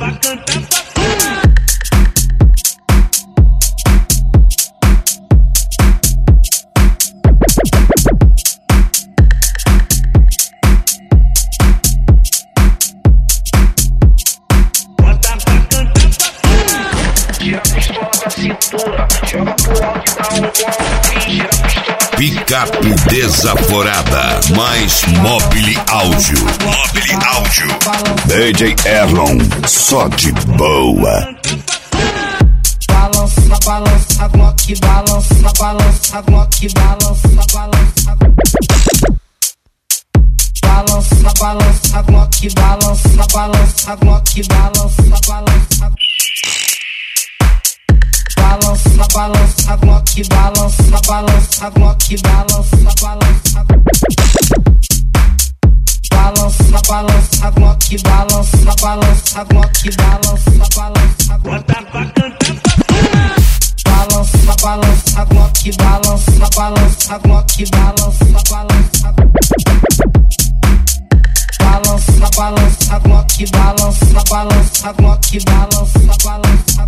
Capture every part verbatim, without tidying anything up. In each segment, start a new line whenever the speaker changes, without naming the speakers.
pra cantar pra
Picape desaforada, mais Mobile Áudio. Mobile Áudio. D J Erlon, só de boa.
Balança, balança, Glock, balança, balança, Glock, balança, balança. Balança, balança, Glock, balança, balança, Glock, balança, balança. Balança, balança, Glock, balança, balança, Glock, balança, balança. Balança, balança, Glock, balança, balança, Glock, balança, balança.
bota pra cantar pra
Balança, balança, Glock, balança, balança, Glock, balança, balança. Balança, balança, Glock, balança, balança, Glock, balança, balança.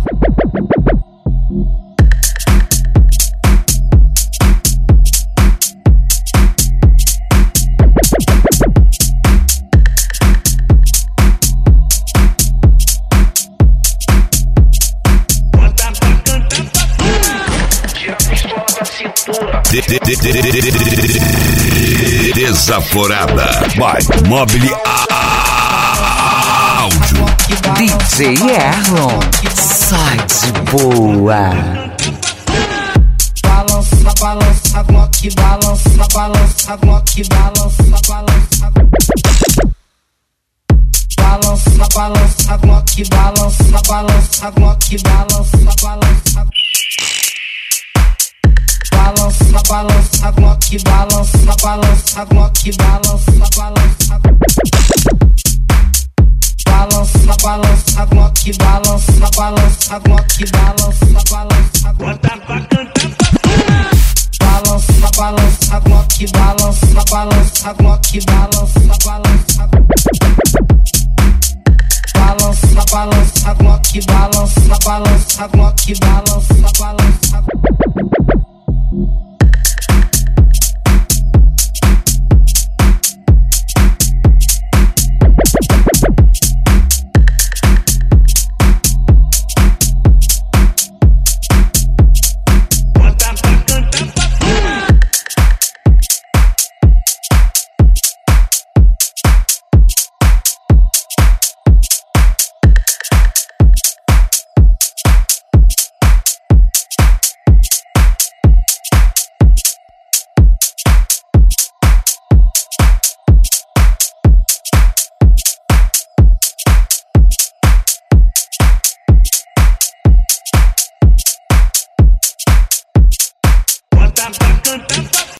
Desaforada, vai Mobile Áudio.
D J Erlon, sai de boa.
Balança, balança, Glock, balança, balança, Glock, balança, balança. Balança, balança, Glock, balança, balança, Glock, balança, balança. Balança, balança, Glock, balança, balança, Glock, balança, balança. Balança, balança, Glock, balança, balança, Glock, balança, balança.
bota pra cantar pra
Balança, balança, Glock, balança, balança, Glock, balança, balança. Balança, balança, Glock, balança, balança, Glock, balança, balança.